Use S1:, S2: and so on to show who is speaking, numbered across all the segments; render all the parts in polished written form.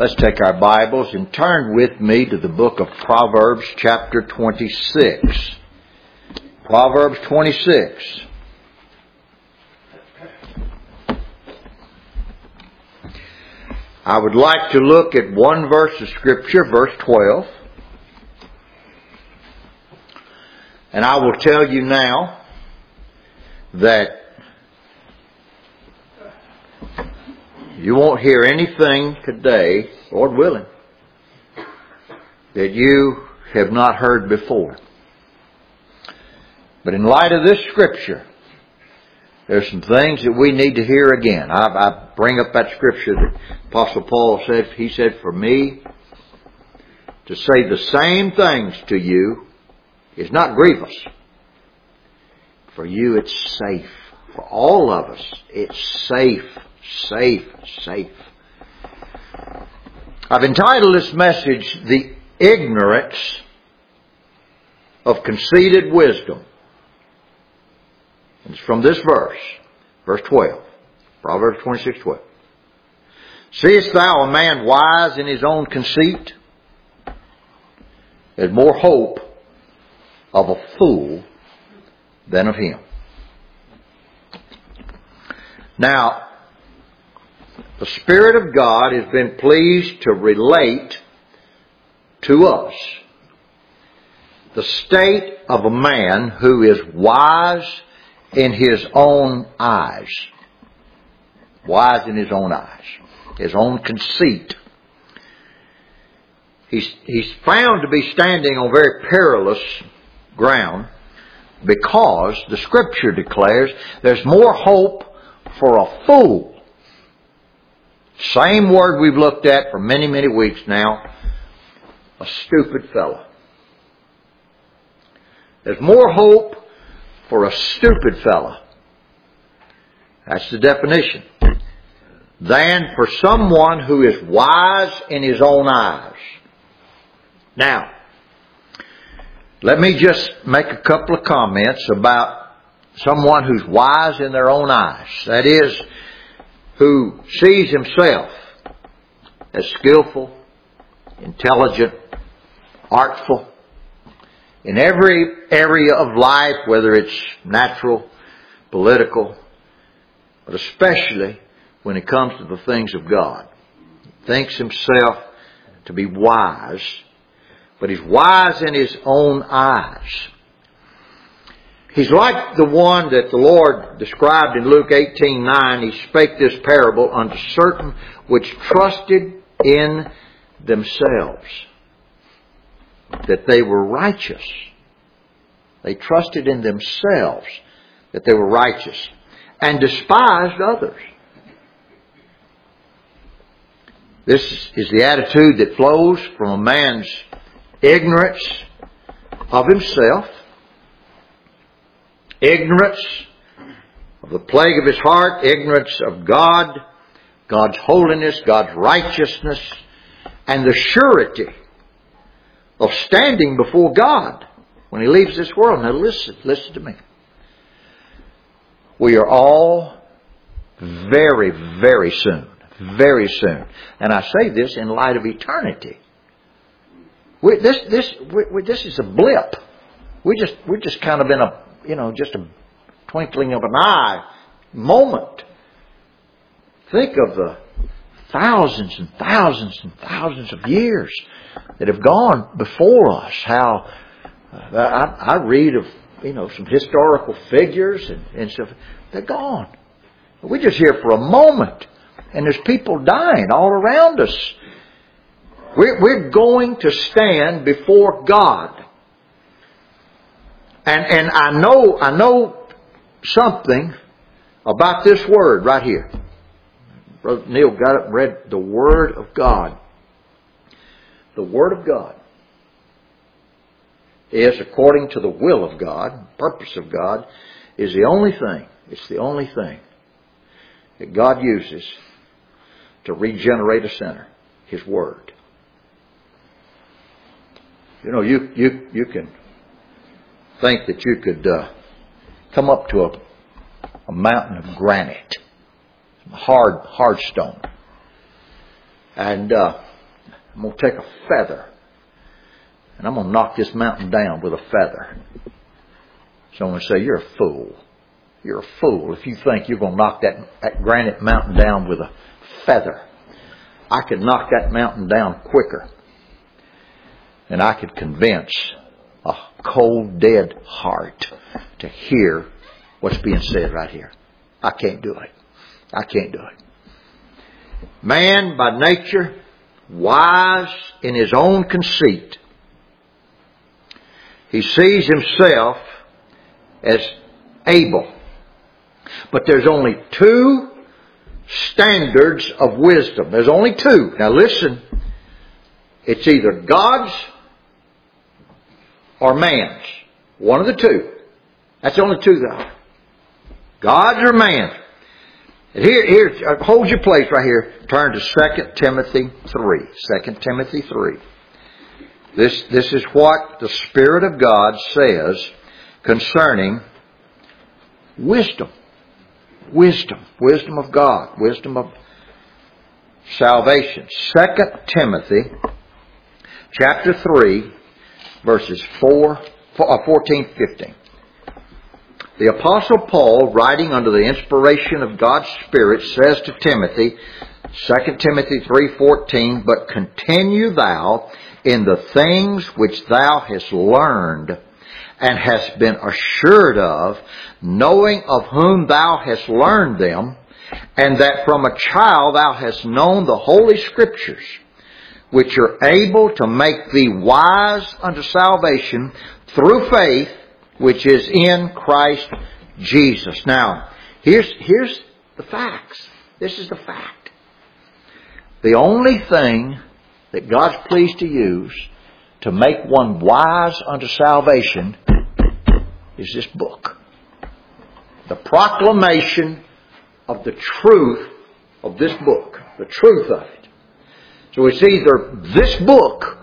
S1: Let's take our Bibles and turn with me to the book of Proverbs chapter 26. Proverbs 26. I would like to look at one verse of Scripture, verse 12. And I will tell you now that you won't hear anything today, Lord willing, that you have not heard before. But in light of this Scripture, there's some things that we need to hear again. I bring up that Scripture that Apostle Paul said. He said, for me to say the same things to you is not grievous. For you it's safe. For all of us, it's safe. Safe. I've entitled this message, The Ignorance of Conceited Wisdom. And it's from this verse, verse 12. Proverbs 26:12. Seest thou a man wise in his own conceit? There's more hope of a fool than of him. Now, the Spirit of God has been pleased to relate to us the state of a man who is wise in his own eyes. Wise in his own eyes. His own conceit. He's found to be standing on very perilous ground because the Scripture declares there's more hope for a fool. Same word we've looked at for many, many weeks now. A stupid fellow. There's more hope for a stupid fellow. That's the definition. Than for someone who is wise in his own eyes. Now, let me just make a couple of comments about someone who's wise in their own eyes. That is, who sees himself as skillful, intelligent, artful in every area of life, whether it's natural, political, but especially when it comes to the things of God. He thinks himself to be wise, but he's wise in his own eyes. He's like the one that the Lord described in Luke 18:9. He spake this parable unto certain which trusted in themselves that they were righteous. They trusted in themselves that they were righteous and despised others. This is the attitude that flows from a man's ignorance of himself, ignorance of the plague of his heart, ignorance of God, God's holiness, God's righteousness, and the surety of standing before God when he leaves this world. Now listen to me. We are all very, very soon, and I say this in light of eternity. This is a blip. We're just kind of in a, just a twinkling of an eye moment. Think of the thousands and thousands and thousands of years that have gone before us. How I read of some historical figures and stuff. They're gone. We're just here for a moment, and there's people dying all around us. We're going to stand before God. And I know something about this word right here. Brother Neil got up and read the Word of God. The Word of God is, according to the will of God, purpose of God, is the only thing. It's the only thing that God uses to regenerate a sinner. His Word. You can think that you could come up to a mountain of granite, hard stone, and I'm going to take a feather and I'm going to knock this mountain down with a feather. Someone would say, you're a fool. You're a fool if you think you're going to knock that granite mountain down with a feather. I could knock that mountain down quicker than I could convince a cold, dead heart to hear what's being said right here. I can't do it. I can't do it. Man by nature, wise in his own conceit. He sees himself as able. But there's only two standards of wisdom. There's only two. Now listen. It's either God's or man's. One of the two. That's the only two there are. God's or man's. Here, hold your place right here. Turn to 2 Timothy 3. 2 Timothy 3. This is what the Spirit of God says concerning wisdom. Wisdom. Wisdom of God. Wisdom of salvation. 2 Timothy chapter 3 verses 14, 15. The Apostle Paul, writing under the inspiration of God's Spirit, says to Timothy, 2 Timothy 3:14, but continue thou in the things which thou hast learned and hast been assured of, knowing of whom thou hast learned them, and that from a child thou hast known the Holy Scriptures, which are able to make thee wise unto salvation through faith, which is in Christ Jesus. Now, here's the facts. This is the fact. The only thing that God's pleased to use to make one wise unto salvation is this book. The proclamation of the truth of this book. The truth of it. So it's either this book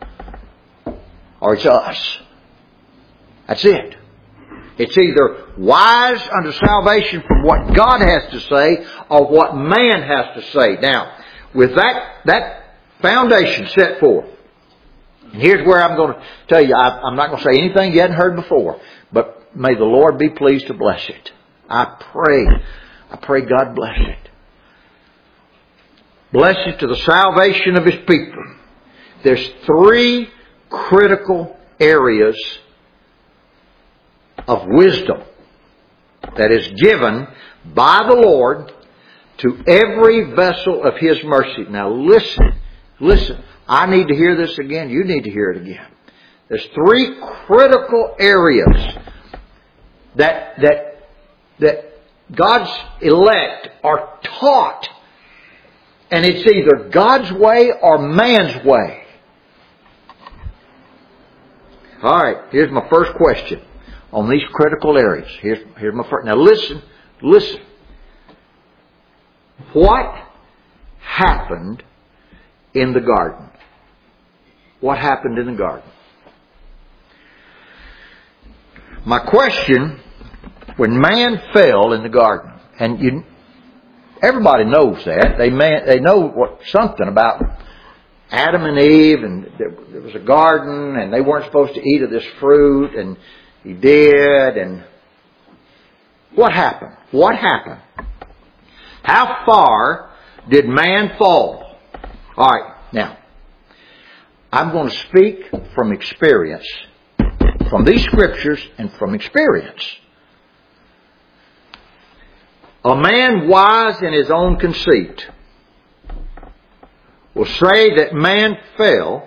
S1: or it's us. That's it. It's either wise unto salvation from what God has to say or what man has to say. Now, with that foundation set forth, and here's where I'm going to tell you, I'm not going to say anything you hadn't heard before, but may the Lord be pleased to bless it. I pray God bless it. Bless it to the salvation of His people. There's three critical areas of wisdom that is given by the Lord to every vessel of His mercy. Now listen. I need to hear this again. You need to hear it again. There's three critical areas that God's elect are taught. And it's either God's way or man's way. All right, here's my first question on these critical areas. Here's my first. Now listen. What happened in the garden? What happened in the garden? My question, when man fell in the garden, and everybody knows that. They know something about Adam and Eve, and there was a garden, and they weren't supposed to eat of this fruit, and he did, and what happened? What happened? How far did man fall? All right, now, I'm going to speak from experience, from these scriptures and from experience. A man wise in his own conceit will say that man fell,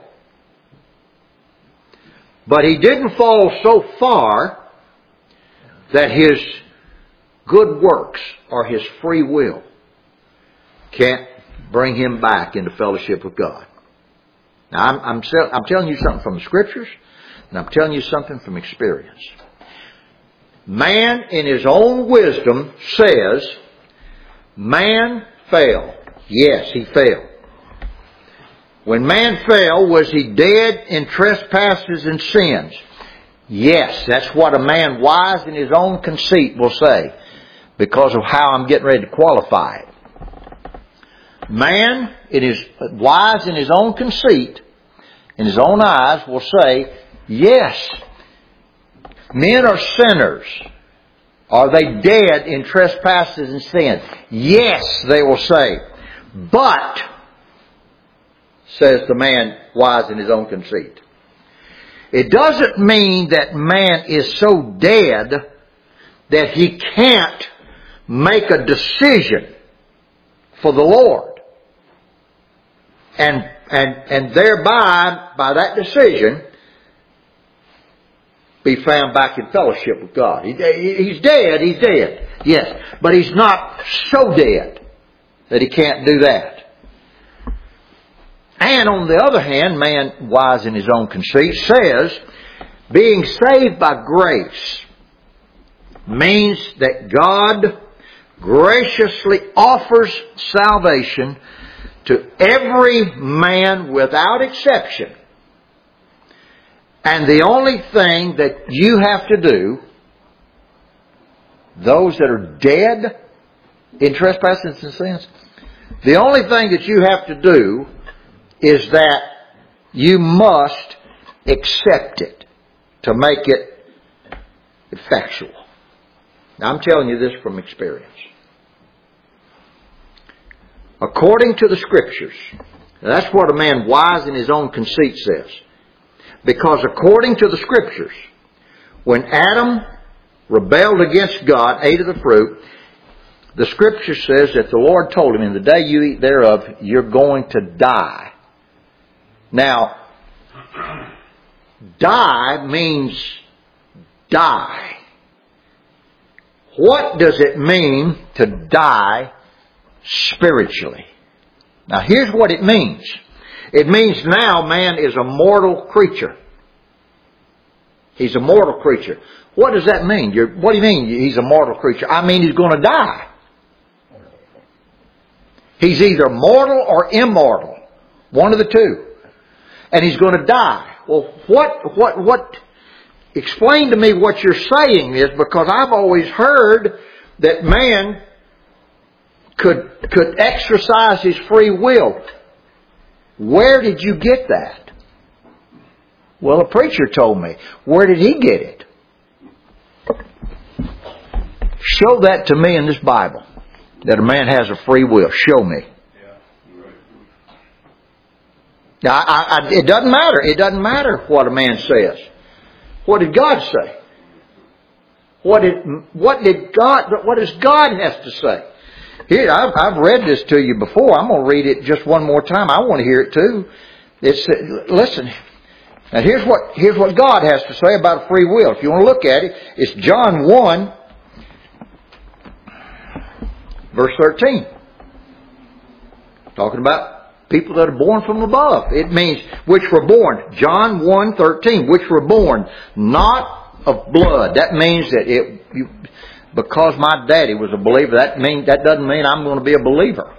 S1: but he didn't fall so far that his good works or his free will can't bring him back into fellowship with God. Now, I'm telling you something from the Scriptures, and I'm telling you something from experience. Man, in his own wisdom, says, man fell. Yes, he fell. When man fell, was he dead in trespasses and sins? Yes, that's what a man wise in his own conceit will say, because of how I'm getting ready to qualify it. Man, wise in his own conceit, in his own eyes, will say, yes, men are sinners. Are they dead in trespasses and sins? Yes, they will say. But, says the man wise in his own conceit, it doesn't mean that man is so dead that he can't make a decision for the Lord. And thereby, by that decision, be found back in fellowship with God. He's dead. Yes. But he's not so dead that he can't do that. And on the other hand, man wise in his own conceit says, being saved by grace means that God graciously offers salvation to every man without exception. And the only thing that you have to do, those that are dead in trespasses and sins, the only thing that you have to do is that you must accept it to make it effectual. Now, I'm telling you this from experience. According to the Scriptures, that's what a man wise in his own conceit says. Because according to the Scriptures, when Adam rebelled against God, ate of the fruit, the Scripture says that the Lord told him, in the day you eat thereof, you're going to die. Now, die means die. What does it mean to die spiritually? Now, here's what it means. It means now man is a mortal creature. He's a mortal creature. What does that mean? What do you mean he's a mortal creature? I mean he's going to die. He's either mortal or immortal. One of the two. And he's going to die. Well, what? Explain to me what you're saying is, because I've always heard that man could exercise his free will. Where did you get that? Well, a preacher told me. Where did he get it? Show that to me in this Bible, that a man has a free will. Show me. Now, it doesn't matter. It doesn't matter what a man says. What did God say? What does God have to say? Here, I've read this to you before. I'm going to read it just one more time. I want to hear it too. Listen. Now here's what God has to say about free will. If you want to look at it, it's John 1, verse 13. Talking about people that are born from above. It means which were born. John 1:13, which were born not of blood. That means that because my daddy was a believer, that doesn't mean I'm going to be a believer.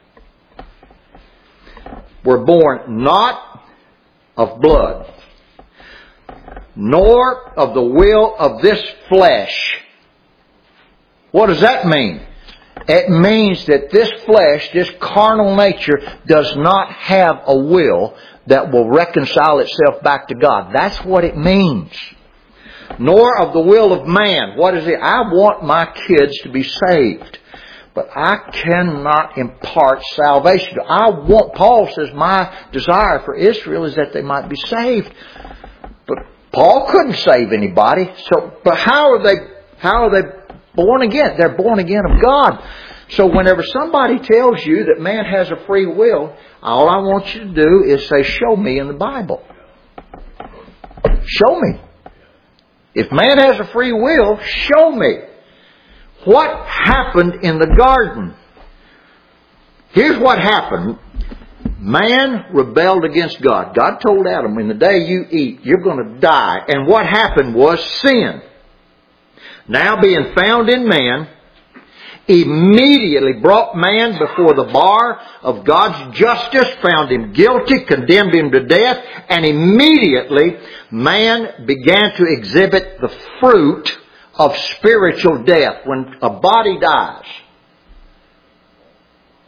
S1: We're born not of blood, nor of the will of this flesh. What does that mean? It means that this flesh, this carnal nature, does not have a will that will reconcile itself back to God. That's what it means. Nor of the will of man. What is it? I want my kids to be saved, but I cannot impart salvation. Paul says, my desire for Israel is that they might be saved. But Paul couldn't save anybody. But how are they born again? They're born again of God. So whenever somebody tells you that man has a free will, all I want you to do is say, show me in the Bible. Show me. If man has a free will, show me. What happened in the garden? Here's what happened. Man rebelled against God. God told Adam, in the day you eat, you're going to die. And what happened was sin. Now being found in man, immediately brought man before the bar of God's justice, found him guilty, condemned him to death, and immediately man began to exhibit the fruit of spiritual death. When a body dies,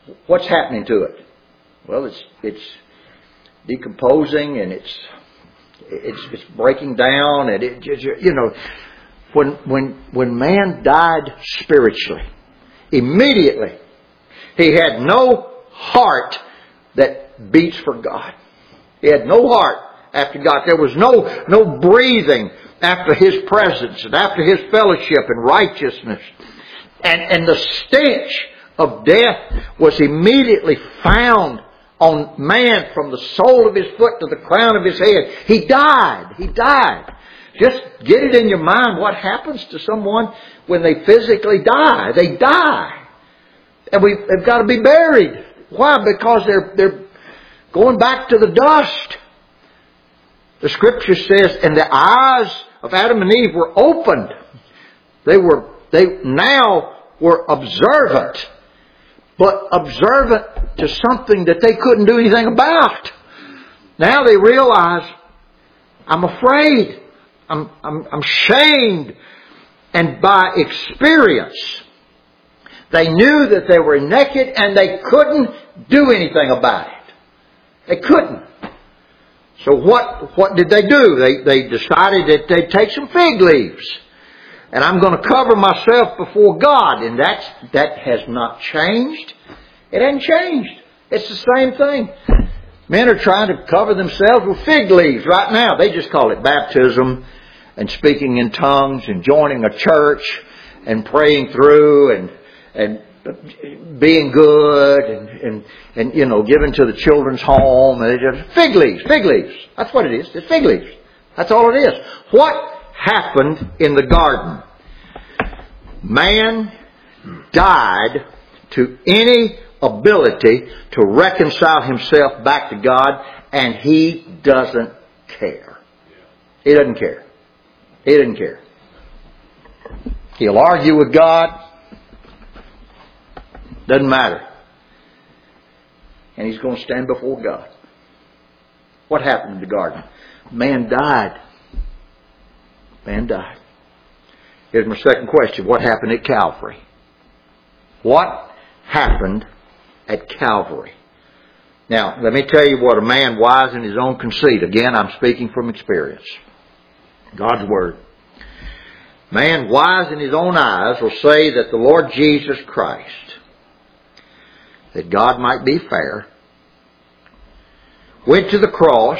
S1: what's happening to it? Well, it's decomposing and it's breaking down, and it just, you know, when man died spiritually, immediately he had no heart that beats for God. He had no heart after God. There was no breathing after His presence and after His fellowship and righteousness. And the stench of death was immediately found on man from the sole of his foot to the crown of his head. He died. He died. Just get it in your mind what happens to someone when they physically die. They die. And they've got to be buried. Why? Because they're going back to the dust. The Scripture says, and the eyes of Adam and Eve were opened. They now were observant. But observant to something that they couldn't do anything about. Now they realize, I'm afraid. I'm shamed. And by experience, they knew that they were naked and they couldn't do anything about it. They couldn't. So what did they do? They decided that they'd take some fig leaves. And I'm going to cover myself before God. And that has not changed. It hasn't changed. It's the same thing. Men are trying to cover themselves with fig leaves right now. They just call it baptism and speaking in tongues and joining a church and praying through and being good and you know, giving to the children's home. And just fig leaves. That's what it is. It's fig leaves. That's all it is. What happened in the garden? Man died to any ability to reconcile himself back to God, and he doesn't care. He doesn't care. He doesn't care. He'll argue with God. Doesn't matter. And he's going to stand before God. What happened in the garden? Man died. Man died. Here's my second question. What happened at Calvary? What happened at Calvary? Now, let me tell you what a man wise in his own conceit. Again, I'm speaking from experience. God's Word. Man wise in his own eyes will say that the Lord Jesus Christ, that God might be fair, went to the cross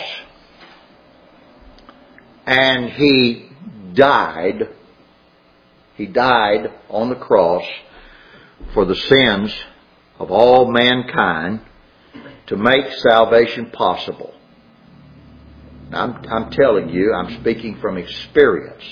S1: and He died. He died on the cross for the sins of all mankind to make salvation possible. Now, I'm telling you, I'm speaking from experience,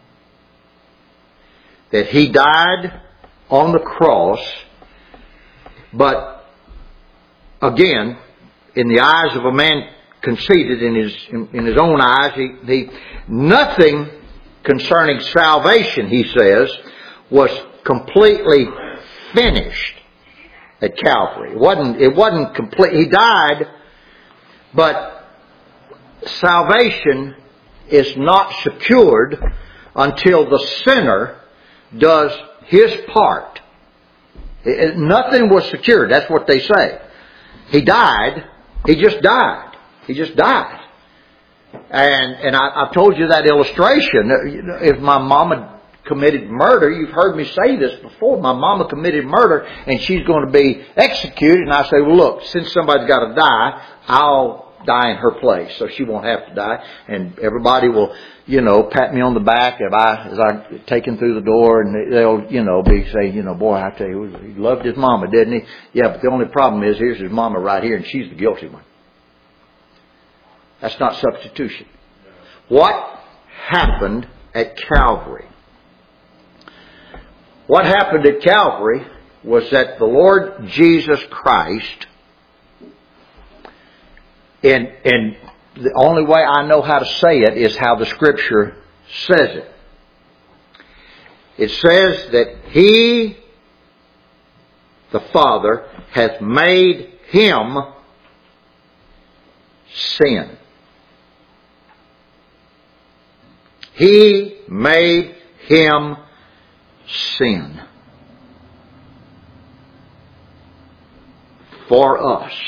S1: that He died on the cross, but again, in the eyes of a man conceited, in his own eyes, he nothing concerning salvation, he says, was completely finished at Calvary. It wasn't complete. He died, but salvation is not secured until the sinner does his part. Nothing was secured. That's what they say. He died. He just died. He just died. And I've told you that illustration. If my mama committed murder, you've heard me say this before, my mama committed murder and she's going to be executed, and I say, well, look, since somebody's got to die, I'll die in her place so she won't have to die. And everybody will, pat me on the back as I take him through the door, and they'll, be saying, boy, I tell you, he loved his mama, didn't he? Yeah, but the only problem is, here's his mama right here, and she's the guilty one. That's not substitution. What happened at Calvary? What happened at Calvary was that the Lord Jesus Christ, and the only way I know how to say it is how the Scripture says it. It says that He, the Father, hath made Him sin. He made Him sin. for us.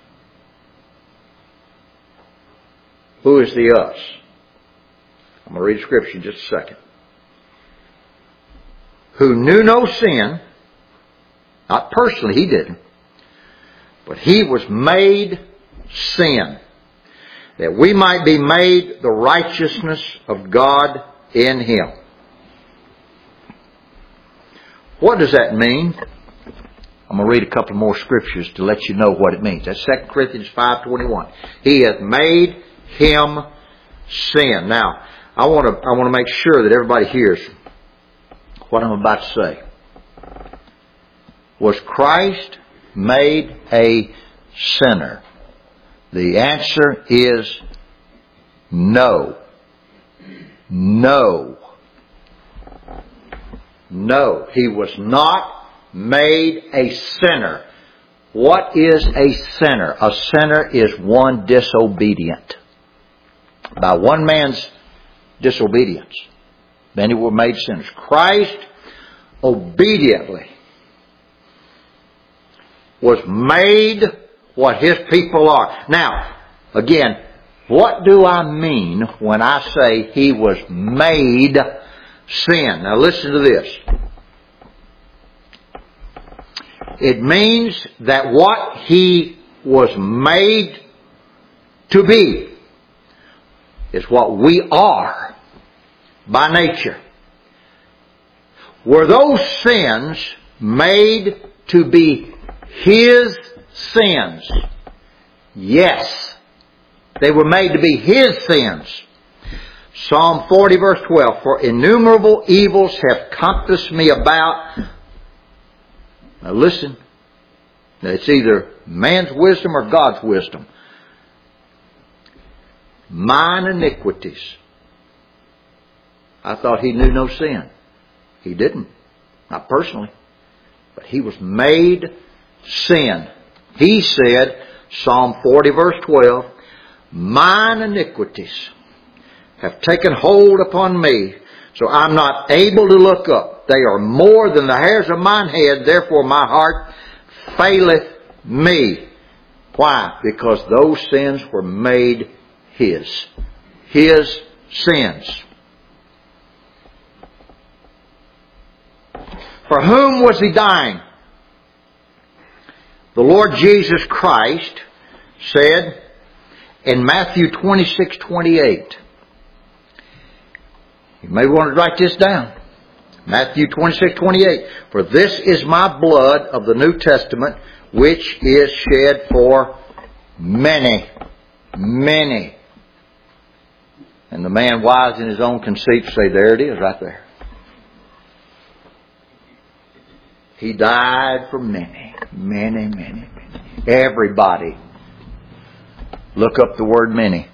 S1: Who is the us? I'm going to read the scripture in just a second. Who knew no sin, not personally, he didn't, but he was made sin, that we might be made the righteousness of God in Him. What does that mean? I'm going to read a couple more scriptures to let you know what it means. That's 2 Corinthians 5:21. He hath made Him sin. Now, I want to make sure that everybody hears what I'm about to say. Was Christ made a sinner? The answer is no. No. No. He was not made a sinner. What is a sinner? A sinner is one disobedient. By one man's disobedience, many were made sinners. Christ obediently was made what His people are. Now, again, what do I mean when I say He was made sin? Now listen to this. It means that what He was made to be is what we are by nature. Were those sins made to be His sins? Yes. They were made to be His sins. Psalm 40 verse 12. For innumerable evils have compassed me about. Now listen. It's either man's wisdom or God's wisdom. Mine iniquities. I thought He knew no sin. He didn't. Not personally. But He was made sin. He said, Psalm 40 verse 12, mine iniquities have taken hold upon me, so I'm not able to look up. They are more than the hairs of mine head, therefore my heart faileth me. Why? Because those sins were made His. His sins. For whom was He dying? The Lord Jesus Christ said in Matthew 26:28. You may want to write this down. Matthew 26:28. For this is my blood of the New Testament, which is shed for many. Many. And the man wise in his own conceit say, there it is right there. He died for many. Many, many, many. Everybody. Look up the word many.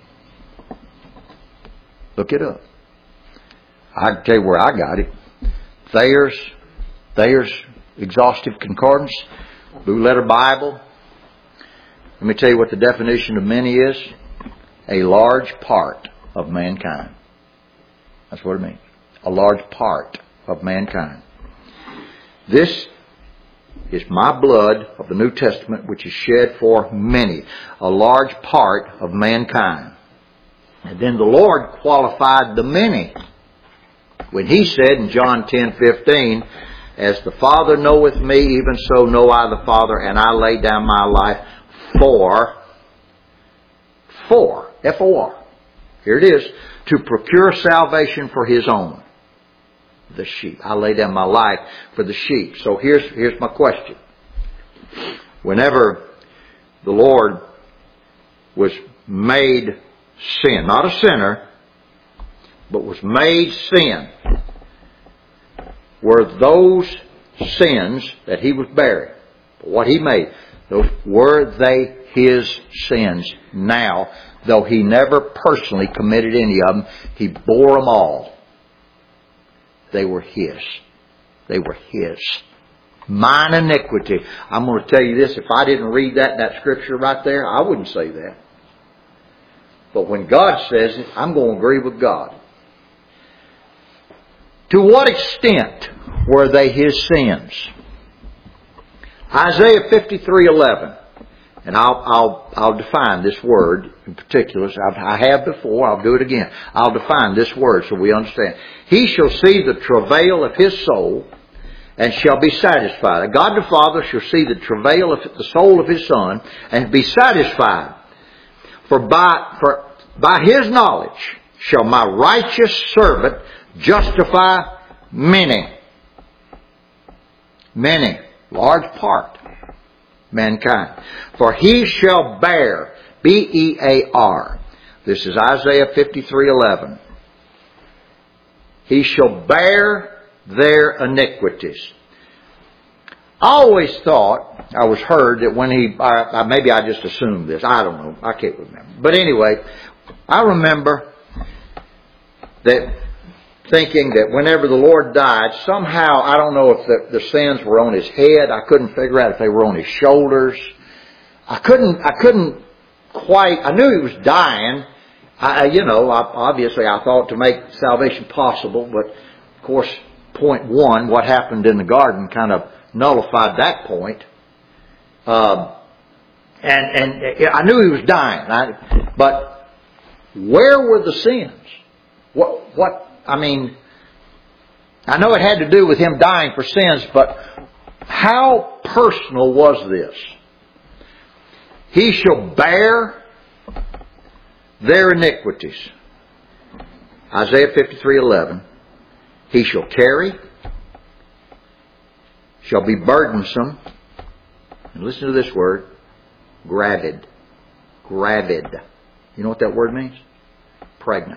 S1: Look it up. I can tell you where I got it. Thayer's Exhaustive Concordance, Blue Letter Bible. Let me tell you what the definition of many is. A large part of mankind. That's what it means. A large part of mankind. This is my blood of the New Testament, which is shed for many. A large part of mankind. And then the Lord qualified the many when He said in John 10:15, as the Father knoweth me, even so know I the Father, and I lay down my life for, F-O-R, here it is, to procure salvation for His own, the sheep. I lay down my life for the sheep. So here's my question. Whenever the Lord was made sin, not a sinner, but was made sin, were those sins that He was bearing, what He made, were they His sins now? Though He never personally committed any of them, He bore them all. They were His. They were His. Mine iniquity. I'm going to tell you this, if I didn't read that scripture right there, I wouldn't say that. But when God says it, I'm going to agree with God. To what extent were they His sins? Isaiah 53:11. And I'll define this word in particular. I have before. I'll do it again. I'll define this word so we understand. He shall see the travail of his soul and shall be satisfied. God the Father shall see the travail of the soul of his Son and be satisfied. For by his knowledge shall my righteous servant justify many. Many. Large part. Mankind. For he shall bear, B-E-A-R. This is Isaiah 53:11. He shall bear their iniquities. I always thought, I was heard that when maybe I just assumed this, I don't know, I can't remember. But anyway, I remember that thinking that whenever the Lord died, somehow, I don't know if the sins were on his head. I couldn't figure out if they were on his shoulders. I couldn't quite, I knew he was dying. Obviously I thought to make salvation possible, but of course, point one, what happened in the garden kind of nullified that point. And I knew he was dying. But where were the sins? I know it had to do with him dying for sins, but how personal was this? He shall bear their iniquities. Isaiah 53:11. He shall carry, shall be burdensome. And listen to this word, gravid. Gravid. You know what that word means? Pregnant.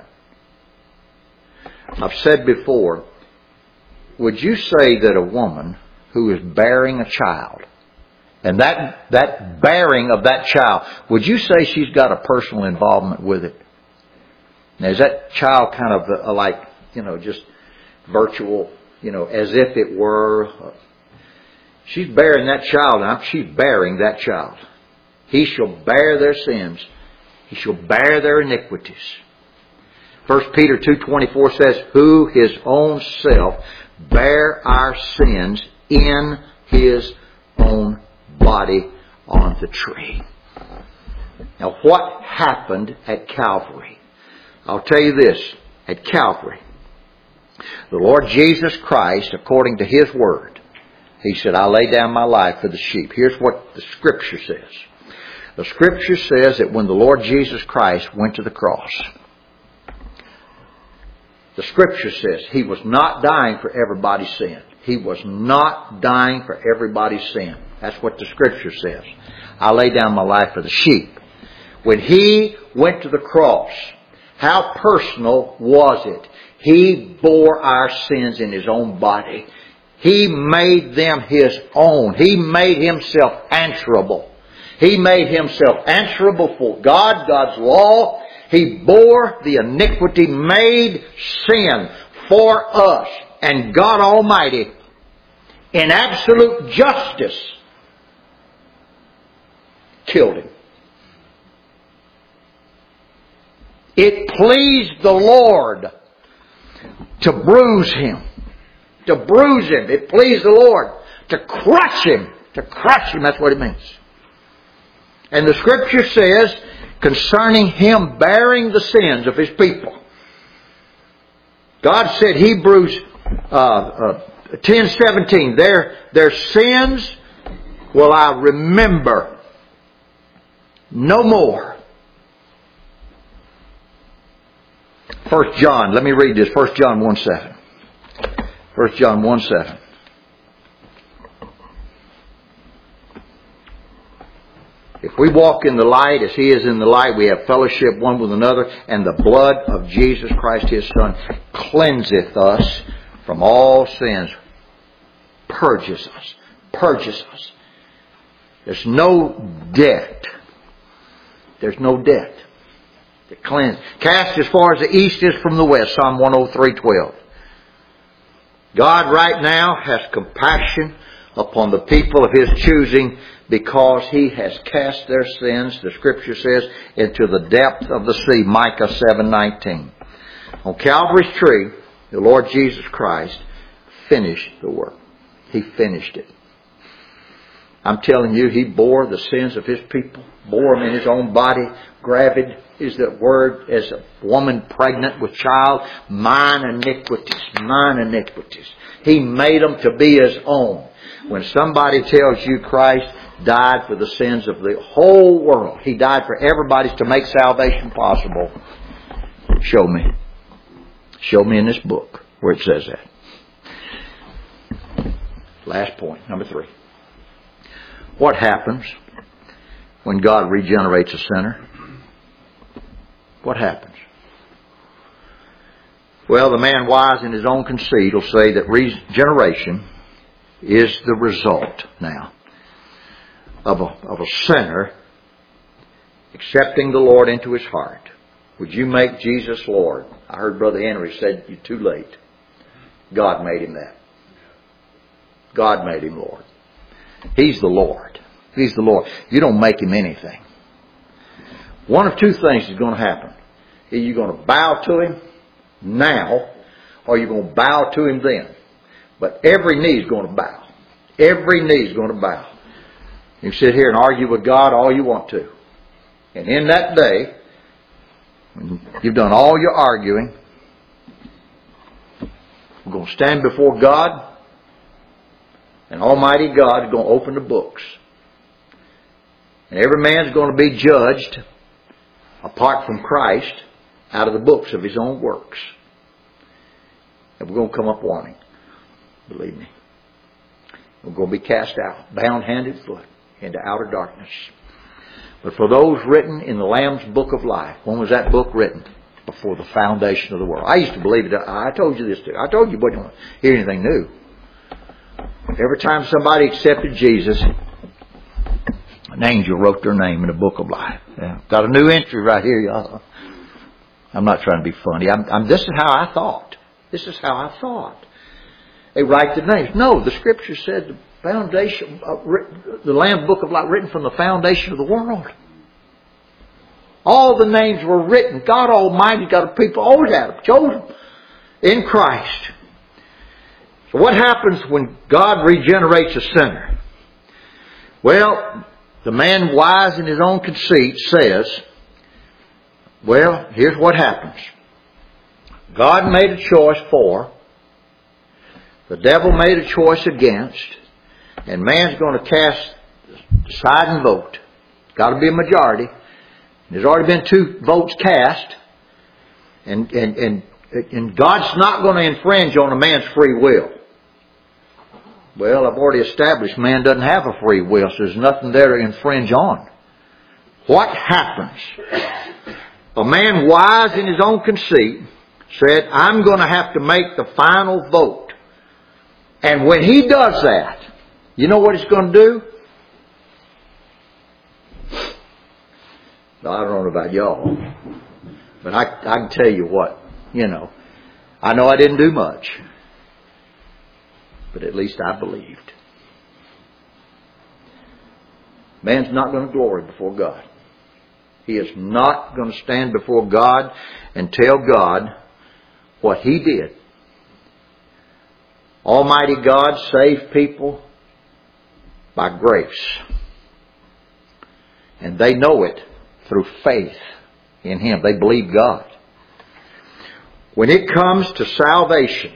S1: I've said before, would you say that a woman who is bearing a child, and that bearing of that child, would you say she's got a personal involvement with it? Now, is that child kind of just virtual, as if it were? She's bearing that child, and she's bearing that child. He shall bear their sins. He shall bear their iniquities. 1 Peter 2:24 says, who his own self bare our sins in his own body on the tree. Now what happened at Calvary? I'll tell you this. At Calvary, the Lord Jesus Christ, according to his word, he said, I lay down my life for the sheep. Here's what the Scripture says. The Scripture says that when the Lord Jesus Christ went to the cross, the Scripture says he was not dying for everybody's sin. He was not dying for everybody's sin. That's what the Scripture says. I lay down my life for the sheep. When he went to the cross, how personal was it? He bore our sins in his own body. He made them his own. He made himself answerable. He made himself answerable for God, God's law. He bore the iniquity, made sin for us. And God Almighty, in absolute justice, killed him. It pleased the Lord to bruise him. To bruise him. It pleased the Lord to crush him. To crush him, that's what it means. And the Scripture says, concerning him bearing the sins of his people, God said, Hebrews 10:17, their sins will I remember no more. 1 John, let me read this. 1 John 1:7. 1 John 1:7. If we walk in the light as he is in the light, we have fellowship one with another, and the blood of Jesus Christ his Son cleanseth us from all sins. Purges us. Purges us. There's no debt. There's no debt. To cleanse. Cast as far as the east is from the west. Psalm 103:12. God right now has compassion upon the people of his choosing, because he has cast their sins, the Scripture says, into the depth of the sea. Micah 7:19. On Calvary's tree, the Lord Jesus Christ finished the work. He finished it. I'm telling you, He bore the sins of His people, bore them in His own body. Gravid is the word, as a woman pregnant with child. Mine iniquities, mine iniquities. He made them to be His own. When somebody tells you Christ died for the sins of the whole world, He died for everybody to make salvation possible, show me. Show me in this book where it says that. Last point, number 3. What happens when God regenerates a sinner? What happens? Well, the man wise in his own conceit will say that regeneration is the result now of a sinner accepting the Lord into his heart. Would you make Jesus Lord? I heard Brother Henry said, you're too late. God made him that. God made him Lord. He's the Lord. He's the Lord. You don't make Him anything. One of two things is going to happen. Either you're going to bow to Him now, or you're going to bow to Him then. But every knee is going to bow. Every knee is going to bow. You can sit here and argue with God all you want to. And in that day, when you've done all your arguing, we're going to stand before God, and Almighty God is going to open the books. And every man's going to be judged, apart from Christ, out of the books of his own works. And we're going to come up wanting. Believe me. We're going to be cast out, bound hand and foot, into outer darkness. But for those written in the Lamb's Book of Life, when was that book written? Before the foundation of the world. I used to believe it. I told you this too. I told you you wouldn't hear anything new. Every time somebody accepted Jesus, an angel wrote their name in the Book of Life. Yeah. Got a new entry right here, y'all. I'm not trying to be funny. This is how I thought. This is how I thought. They write the names. No, the Scripture said the foundation, the Lamb's Book of Life, written from the foundation of the world. All the names were written. God Almighty got a people, always had them, chosen in Christ. So what happens when God regenerates a sinner? Well, the man wise in his own conceit says, well, here's what happens. God made a choice for, the devil made a choice against, and man's going to decide and vote. Got to be a majority. There's already been 2 votes cast, and God's not going to infringe on a man's free will. Well, I've already established man doesn't have a free will, so there's nothing there to infringe on. What happens? A man wise in his own conceit said, I'm going to have to make the final vote. And when he does that, you know what he's going to do? I don't know about y'all, but I can tell you what, I know I didn't do much, but at least I believed. Man's not going to glory before God. He is not going to stand before God and tell God what he did. Almighty God saved people by grace. And they know it through faith in Him. They believe God. When it comes to salvation,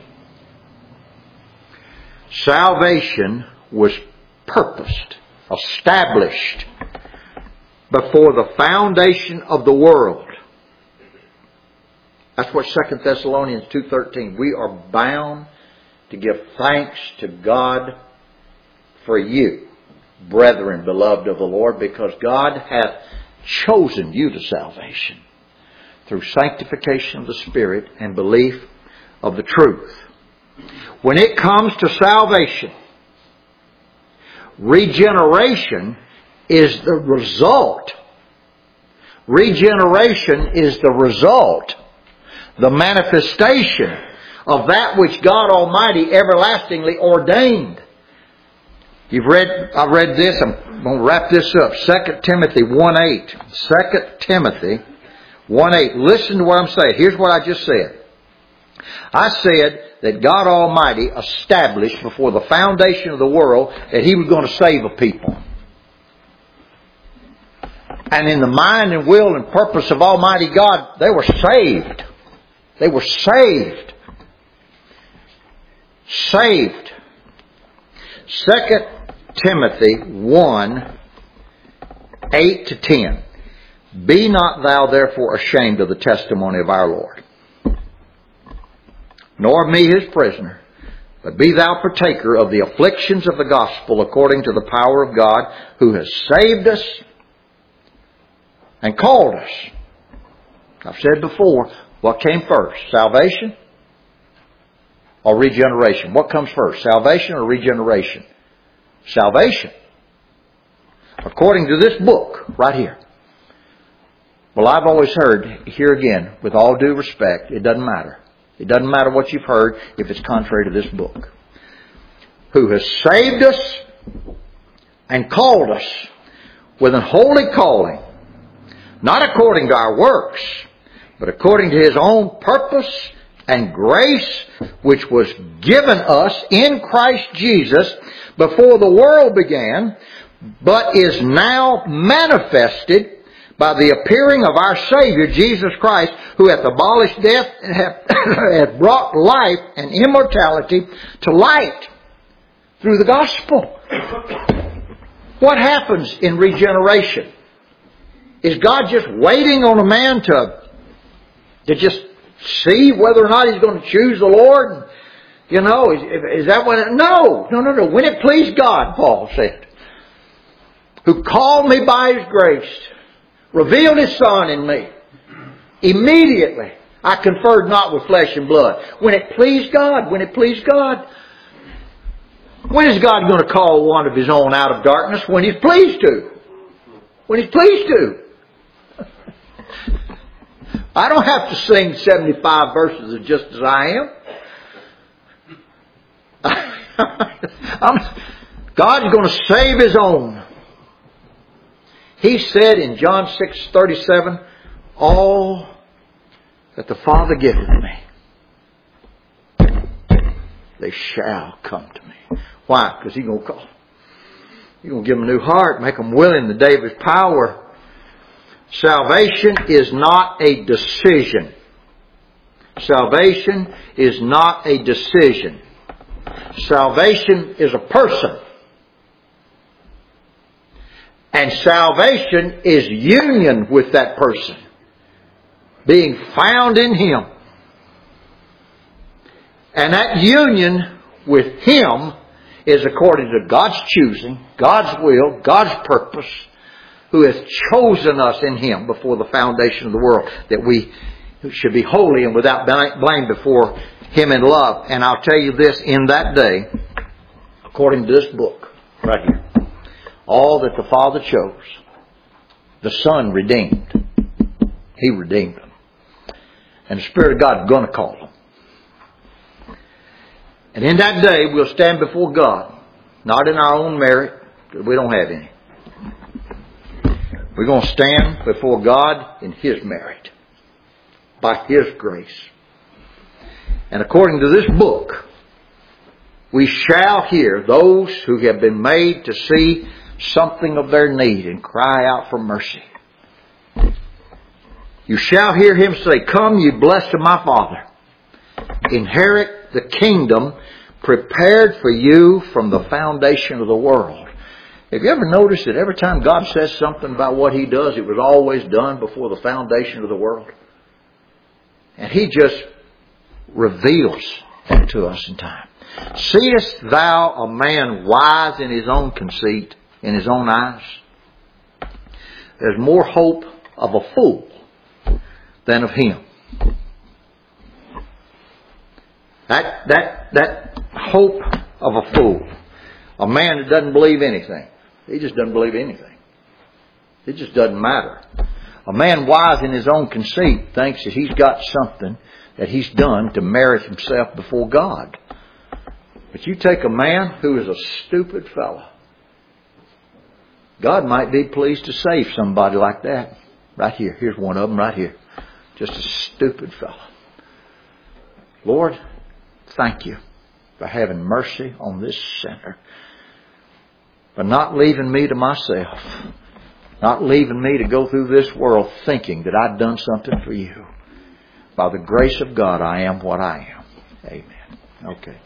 S1: salvation was purposed, established before the foundation of the world. That's what 2 Thessalonians 2:13. We are bound to give thanks to God for you, brethren, beloved of the Lord, because God hath chosen you to salvation through sanctification of the Spirit and belief of the truth. When it comes to salvation, regeneration is the result. Regeneration is the result, the manifestation of that which God Almighty everlastingly ordained. I've read this. I'm going to wrap this up. 2 Timothy 1:8. 2 Timothy 1:8. Listen to what I'm saying. Here's what I just said. I said that God Almighty established before the foundation of the world that He was going to save a people. And in the mind and will and purpose of Almighty God, they were saved. They were saved. Saved. 2 Timothy 1:8-10. Be not thou therefore ashamed of the testimony of our Lord, nor of me his prisoner, but be thou partaker of the afflictions of the gospel according to the power of God, who has saved us and called us. I've said before, what came first? Salvation or regeneration? What comes first? Salvation or regeneration? Salvation. According to this book, right here. Well, I've always heard, here again, with all due respect, it doesn't matter. It doesn't matter what you've heard if it's contrary to this book. Who has saved us and called us with an holy calling, not according to our works, but according to His own purpose and grace, which was given us in Christ Jesus before the world began, but is now manifested by the appearing of our Savior, Jesus Christ, who hath abolished death and hath brought life and immortality to light through the gospel. What happens in regeneration? Is God just waiting on a man to just see whether or not he's going to choose the Lord? You know, is that when it... No. When it pleased God, Paul said, who called me by His grace, revealed His Son in me. Immediately, I conferred not with flesh and blood. When it pleased God. When it pleased God. When is God going to call one of His own out of darkness? When He's pleased to. When He's pleased to. I don't have to sing 75 verses of Just As I Am. God's going to save His own. He said in John 6:37, all that the Father giveth me, they shall come to me. Why? Because He's going to call. He's going to give them a new heart, make them willing the day of His power. Salvation is not a decision. Salvation is not a decision. Salvation is a person. And salvation is union with that person. Being found in Him. And that union with Him is according to God's choosing, God's will, God's purpose, who has chosen us in Him before the foundation of the world, that we should be holy and without blame before Him in love. And I'll tell you this, in that day, according to this book, right here, all that the Father chose, the Son redeemed. He redeemed them. And the Spirit of God is going to call them. And in that day, we'll stand before God, not in our own merit, because we don't have any. We're going to stand before God in His merit, by His grace. And according to this book, we shall hear those who have been made to see something of their need and cry out for mercy. You shall hear Him say, come, you blessed of my Father, inherit the kingdom prepared for you from the foundation of the world. Have you ever noticed that every time God says something about what He does, it was always done before the foundation of the world? And He just reveals that to us in time. Seest thou a man wise in his own conceit, in his own eyes? There's more hope of a fool than of him. That hope of a fool. A man that doesn't believe anything. He just doesn't believe anything. It just doesn't matter. A man wise in his own conceit thinks that he's got something that he's done to merit himself before God. But you take a man who is a stupid fellow. God might be pleased to save somebody like that. Right here. Here's one of them right here. Just a stupid fellow. Lord, thank you for having mercy on this sinner. For not leaving me to myself. Not leaving me to go through this world thinking that I've done something for you. By the grace of God, I am what I am. Amen. Okay.